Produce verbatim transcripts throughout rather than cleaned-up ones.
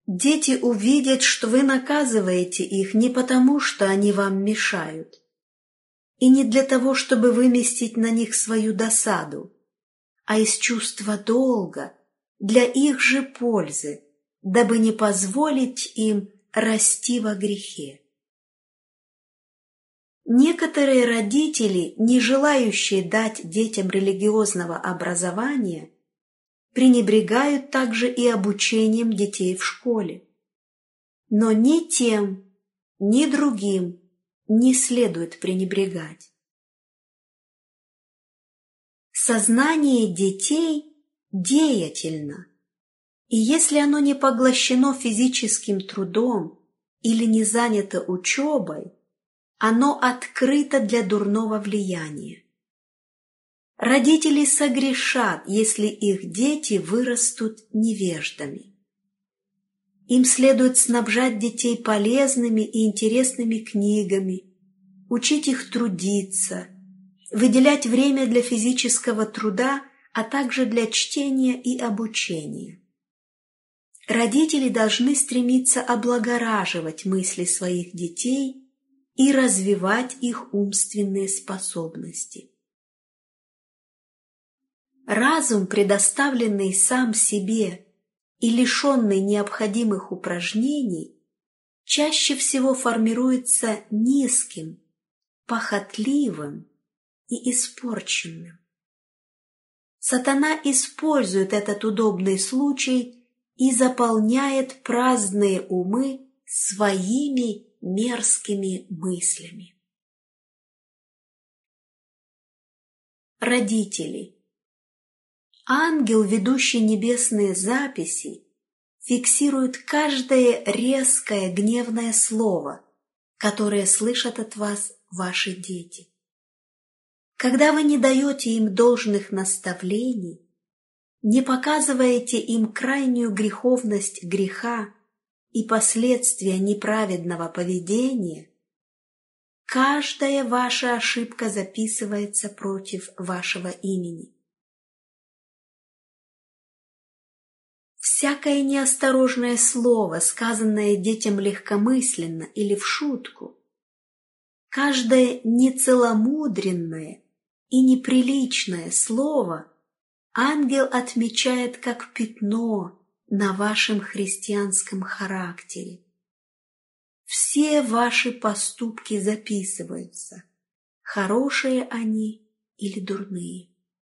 Дети увидят, что вы наказываете их не потому, что они вам мешают, и не для того, чтобы выместить на них свою досаду, а из чувства долга, для их же пользы, дабы не позволить им расти во грехе. Некоторые родители, не желающие дать детям религиозного образования, пренебрегают также и обучением детей в школе. Но ни тем, ни другим не следует пренебрегать. Сознание детей деятельно, и если оно не поглощено физическим трудом или не занято учебой, оно открыто для дурного влияния. Родители согрешат, если их дети вырастут невеждами. Им следует снабжать детей полезными и интересными книгами, учить их трудиться, выделять время для физического труда, а также для чтения и обучения. Родители должны стремиться облагораживать мысли своих детей и развивать их умственные способности. Разум, предоставленный сам себе и лишенный необходимых упражнений, чаще всего формируется низким, похотливым и испорченным. Сатана использует этот удобный случай и заполняет праздные умы своими мерзкими мыслями. Родители. Ангел, ведущий небесные записи, фиксирует каждое резкое гневное слово, которое слышат от вас ваши дети. Когда вы не даете им должных наставлений, не показываете им крайнюю греховность греха и последствия неправедного поведения, каждая ваша ошибка записывается против вашего имени. Всякое неосторожное слово, сказанное детям легкомысленно или в шутку, каждое нецеломудренное и неприличное слово ангел отмечает как пятно на вашем христианском характере. Все ваши поступки записываются, хорошие они или дурные.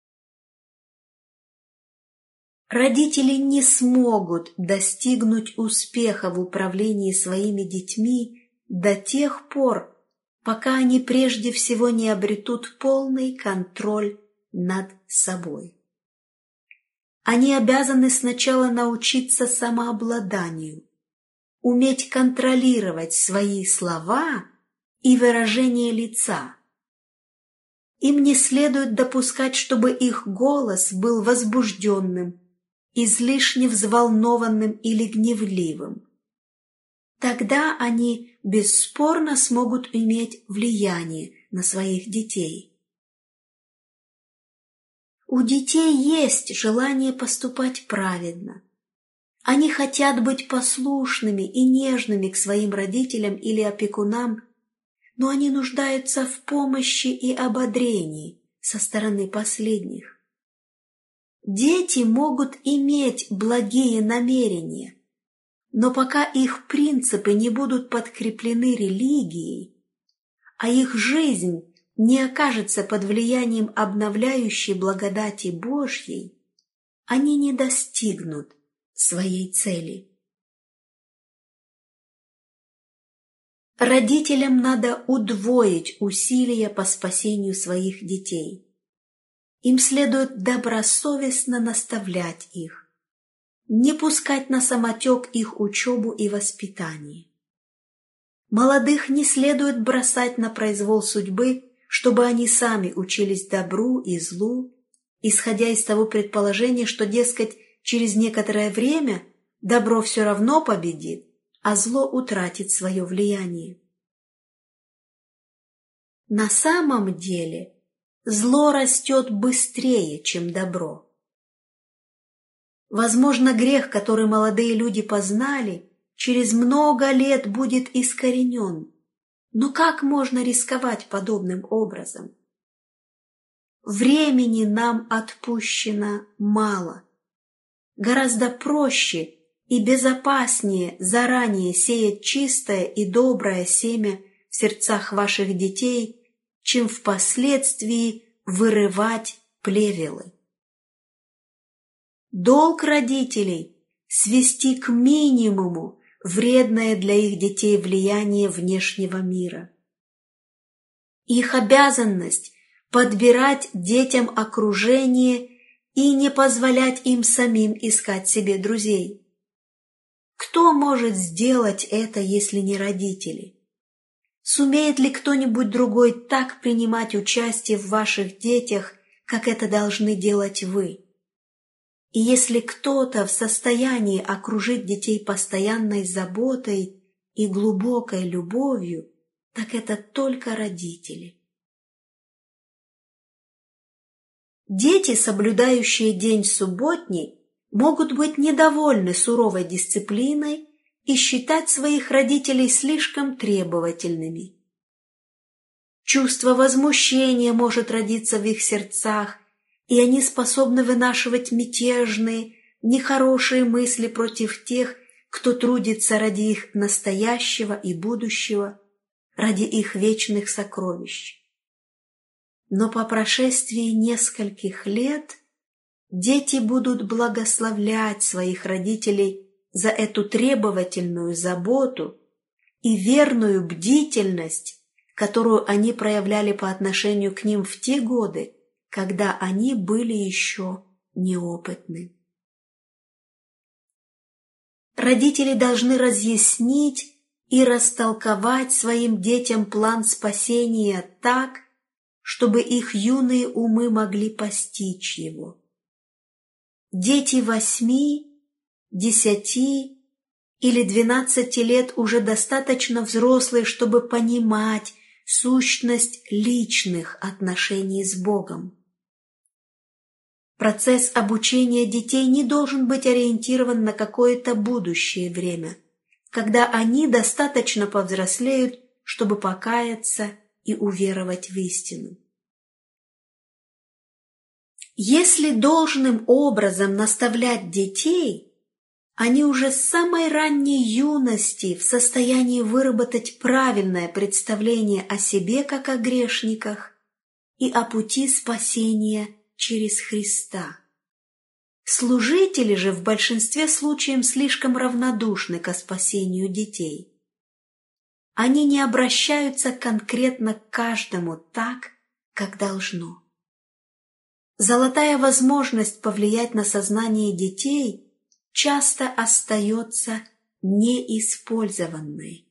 Родители не смогут достигнуть успеха в управлении своими детьми до тех пор, пока они прежде всего не обретут полный контроль над собой. Они обязаны сначала научиться самообладанию, уметь контролировать свои слова и выражение лица. Им не следует допускать, чтобы их голос был возбужденным, излишне взволнованным или гневливым. Тогда они бесспорно смогут иметь влияние на своих детей. У детей есть желание поступать праведно. Они хотят быть послушными и нежными к своим родителям или опекунам, но они нуждаются в помощи и ободрении со стороны последних. Дети могут иметь благие намерения, но пока их принципы не будут подкреплены религией, а их жизнь не окажется под влиянием обновляющей благодати Божьей, они не достигнут своей цели. Родителям надо удвоить усилия по спасению своих детей. Им следует добросовестно наставлять их, не пускать на самотек их учебу и воспитание. Молодых не следует бросать на произвол судьбы, чтобы они сами учились добру и злу, исходя из того предположения, что, дескать, через некоторое время добро все равно победит, а зло утратит свое влияние. На самом деле зло растет быстрее, чем добро. Возможно, грех, который молодые люди познали, через много лет будет искоренен. Но как можно рисковать подобным образом? Времени нам отпущено мало. Гораздо проще и безопаснее заранее сеять чистое и доброе семя в сердцах ваших детей, чем впоследствии вырывать плевелы. Долг родителей – свести к минимуму вредное для их детей влияние внешнего мира. Их обязанность – подбирать детям окружение и не позволять им самим искать себе друзей. Кто может сделать это, если не родители? Сумеет ли кто-нибудь другой так принимать участие в ваших детях, как это должны делать вы? И если кто-то в состоянии окружить детей постоянной заботой и глубокой любовью, так это только родители. Дети, соблюдающие день субботний, могут быть недовольны суровой дисциплиной и считать своих родителей слишком требовательными. Чувство возмущения может родиться в их сердцах, и они способны вынашивать мятежные, нехорошие мысли против тех, кто трудится ради их настоящего и будущего, ради их вечных сокровищ. Но по прошествии нескольких лет дети будут благословлять своих родителей за эту требовательную заботу и верную бдительность, которую они проявляли по отношению к ним в те годы, когда они были еще неопытны. Родители должны разъяснить и растолковать своим детям план спасения так, чтобы их юные умы могли постичь его. Дети восьми, десяти или двенадцати лет уже достаточно взрослые, чтобы понимать сущность личных отношений с Богом. Процесс обучения детей не должен быть ориентирован на какое-то будущее время, когда они достаточно повзрослеют, чтобы покаяться и уверовать в истину. Если должным образом наставлять детей, они уже с самой ранней юности в состоянии выработать правильное представление о себе как о грешниках и о пути спасения через Христа. Служители же в большинстве случаев слишком равнодушны ко спасению детей. Они не обращаются конкретно к каждому так, как должно. Золотая возможность повлиять на сознание детей часто остается неиспользованной.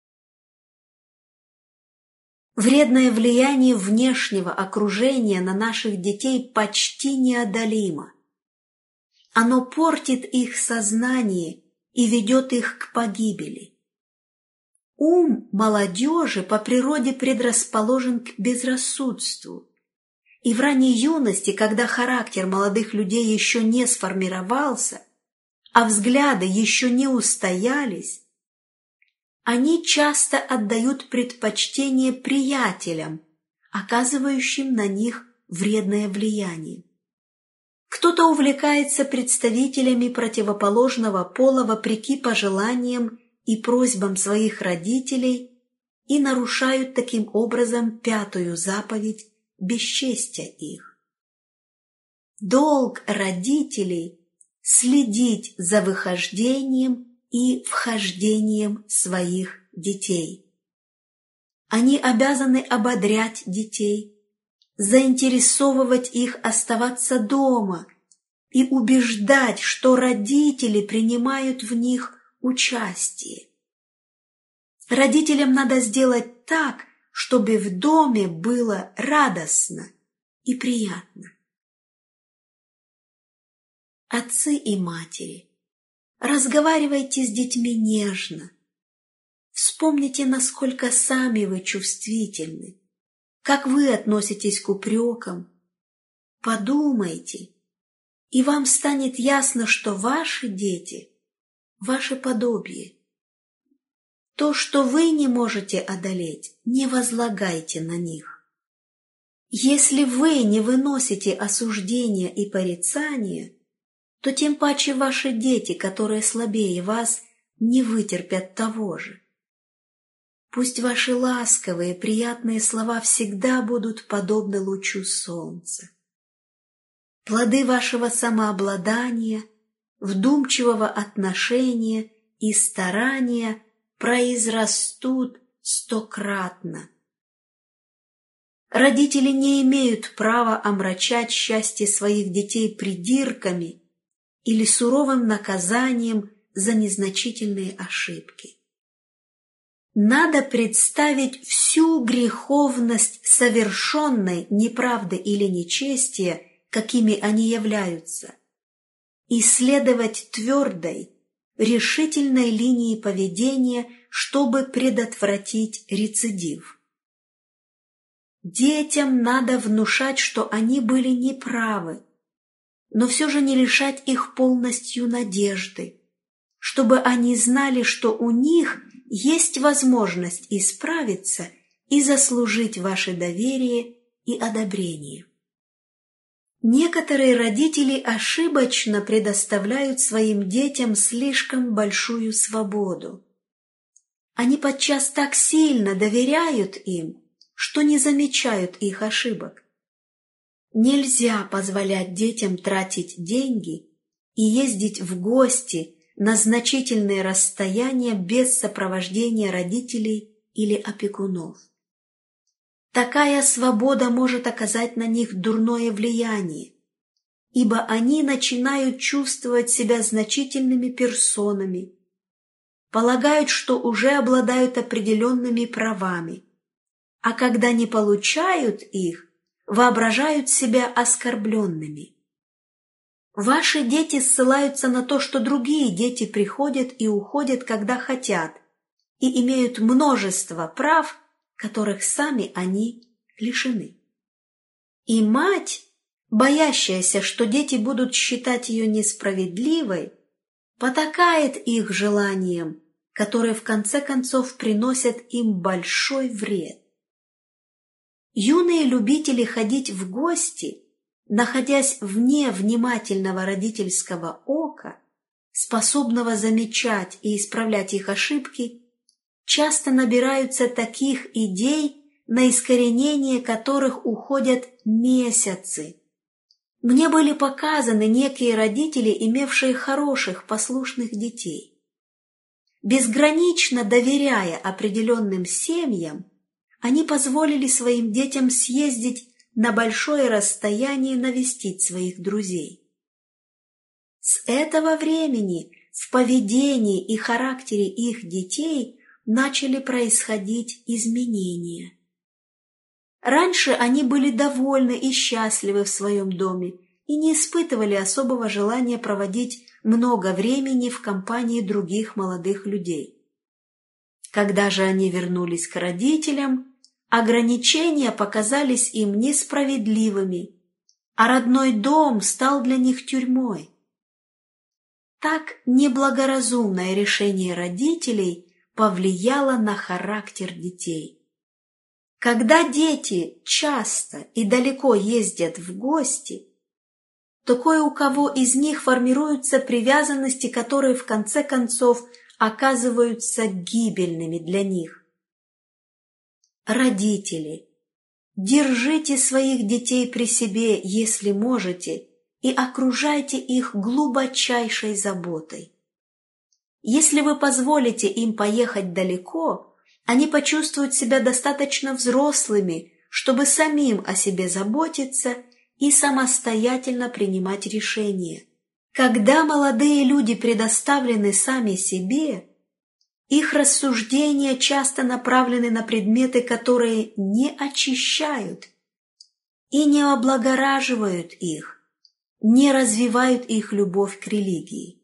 Вредное влияние внешнего окружения на наших детей почти неодолимо. Оно портит их сознание и ведет их к погибели. Ум молодежи по природе предрасположен к безрассудству, и в ранней юности, когда характер молодых людей еще не сформировался, а взгляды еще не устоялись, они часто отдают предпочтение приятелям, оказывающим на них вредное влияние. Кто-то увлекается представителями противоположного пола вопреки пожеланиям и просьбам своих родителей и нарушают таким образом пятую заповедь бесчестия их. Долг родителей – следить за выхождением и вхождением своих детей. Они обязаны ободрять детей, заинтересовывать их оставаться дома и убеждать, что родители принимают в них участие. Родителям надо сделать так, чтобы в доме было радостно и приятно. Отцы и матери, разговаривайте с детьми нежно. Вспомните, насколько сами вы чувствительны, как вы относитесь к упрекам. Подумайте, и вам станет ясно, что ваши дети – ваше подобие. То, что вы не можете одолеть, не возлагайте на них. Если вы не выносите осуждения и порицания, то тем паче ваши дети, которые слабее вас, не вытерпят того же. Пусть ваши ласковые, приятные слова всегда будут подобны лучу солнца. Плоды вашего самообладания, вдумчивого отношения и старания произрастут стократно. Родители не имеют права омрачать счастье своих детей придирками или суровым наказанием за незначительные ошибки. Надо представить всю греховность совершенной неправды или нечестия, какими они являются, и следовать твердой, решительной линии поведения, чтобы предотвратить рецидив. Детям надо внушать, что они были неправы, но все же не лишать их полностью надежды, чтобы они знали, что у них есть возможность исправиться и заслужить ваше доверие и одобрение. Некоторые родители ошибочно предоставляют своим детям слишком большую свободу. Они подчас так сильно доверяют им, что не замечают их ошибок. Нельзя позволять детям тратить деньги и ездить в гости на значительные расстояния без сопровождения родителей или опекунов. Такая свобода может оказать на них дурное влияние, ибо они начинают чувствовать себя значительными персонами, полагают, что уже обладают определенными правами, а когда не получают их, воображают себя оскорбленными. Ваши дети ссылаются на то, что другие дети приходят и уходят, когда хотят, и имеют множество прав, которых сами они лишены. И мать, боящаяся, что дети будут считать ее несправедливой, потакает их желаниям, которые в конце концов приносят им большой вред. Юные любители ходить в гости, находясь вне внимательного родительского ока, способного замечать и исправлять их ошибки, часто набираются таких идей, на искоренение которых уходят месяцы. Мне были показаны некие родители, имевшие хороших, послушных детей. Безгранично доверяя определенным семьям, они позволили своим детям съездить на большое расстояние навестить своих друзей. С этого времени в поведении и характере их детей начали происходить изменения. Раньше они были довольны и счастливы в своем доме и не испытывали особого желания проводить много времени в компании других молодых людей. Когда же они вернулись к родителям, ограничения показались им несправедливыми, а родной дом стал для них тюрьмой. Так неблагоразумное решение родителей повлияло на характер детей. Когда дети часто и далеко ездят в гости, то кое у кого из них формируются привязанности, которые в конце концов оказываются гибельными для них. Родители, держите своих детей при себе, если можете, и окружайте их глубочайшей заботой. Если вы позволите им поехать далеко, они почувствуют себя достаточно взрослыми, чтобы самим о себе заботиться и самостоятельно принимать решения. Когда молодые люди предоставлены сами себе, их рассуждения часто направлены на предметы, которые не очищают и не облагораживают их, не развивают их любовь к религии.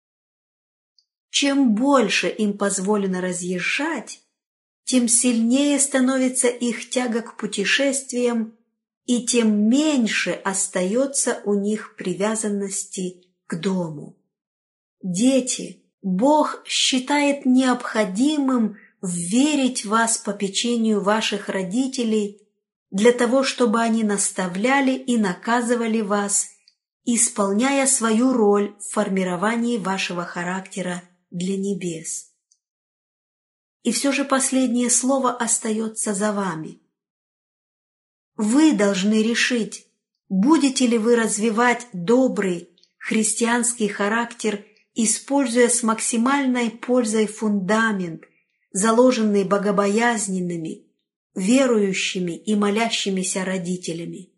Чем больше им позволено разъезжать, тем сильнее становится их тяга к путешествиям и тем меньше остается у них привязанности к дому. Дети, Бог считает необходимым вверить вас попечению ваших родителей для того, чтобы они наставляли и наказывали вас, исполняя свою роль в формировании вашего характера для небес. И все же последнее слово остается за вами. Вы должны решить, будете ли вы развивать добрый христианский характер, используя с максимальной пользой фундамент, заложенный богобоязненными, верующими и молящимися родителями.